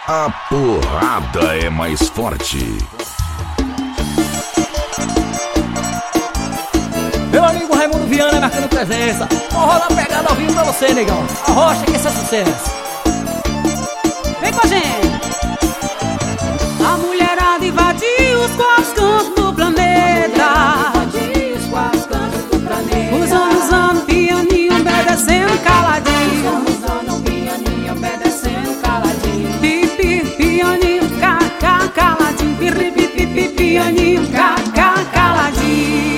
A porrada é mais forte. Meu amigo Raimundo Viana marcando presença. Vou rolar pegada ao vivo pra você, negão. A rocha que esse é sucesso. Vem com a gente. A mulherada invadiu os quatro cantos do planeta. Usando pianinho, obedecendo caladinho. Pianinho, caca, caladinho. Pianinho, caca, caladinho.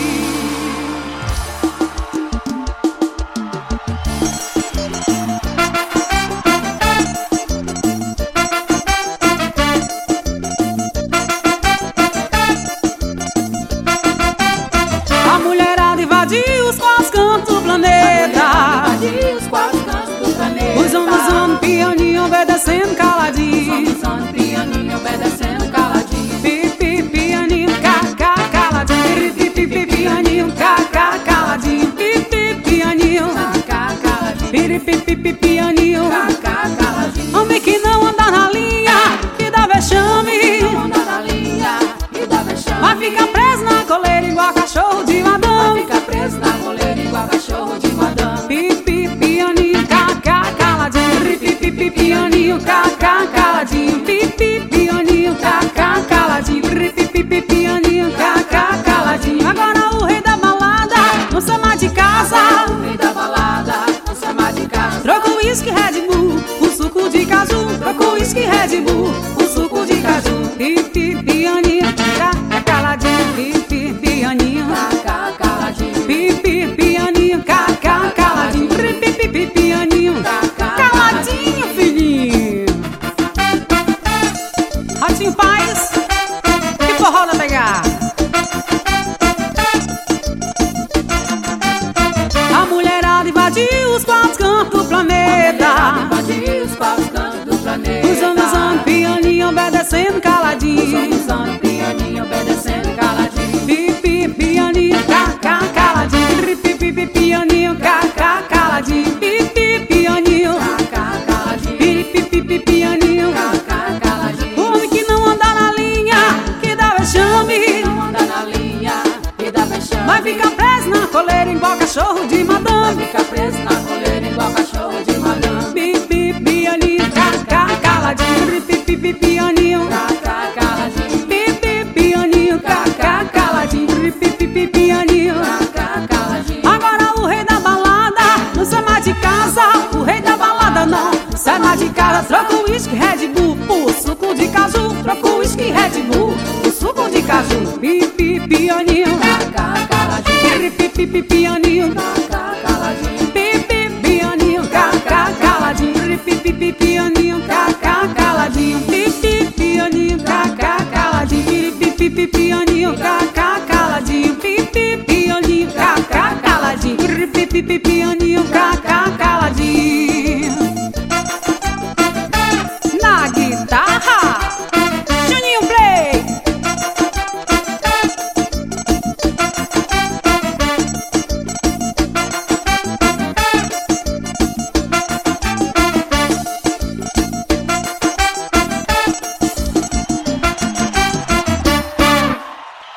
A mulherada invadiu os quatro cantos do planeta. Usando pianinho, obedecendo caladinho. Pianinho, caca, caladinho. Pianinho, caca, caladinho. Pianinho, pianinho. Homem que não anda na linha, que dá vexame. Vai ficar preso na coleira igual cachorro de madame. Pianinho, caca, caladinho. Pianinho, caca, caladinho. Pianinho, caca, caladinho. Pianinho, caca, caladinho. Agora o rei da balada não sai mais de casa. Troca o uísque Red Bull, o suco de caju. Troca o uísque Red Bull, o suco de caju. Pianinho, caca, caladinho. Pianinho, caca, caladinho. Pianinho, caca, caladinho. Pianinho, caladinho, filhinho. Ratinho Paz, que forró na pegar. A mulherada invadiu os quatro cantos do planeta. Usando pianinho, obedecendo caladinho. Pianinho, caca, caladinho. Pianinho, caca, caladinho. Pianinho, pianinho. O homem que não anda na linha, que dá vexame. Vai ficar preso na coleira igual cachorro de madame. Pianinho, caca, caladinho. Pianinho, pianinho, caca, caladinho. Pianinho. Agora o rei da balada não sai mais de casa. O rei da balada não sai mais de casa. Troca o uísque Red Bull por suco de caju. Troca o uísque Red Bull por suco de caju. Pianinho, caca, caladinho.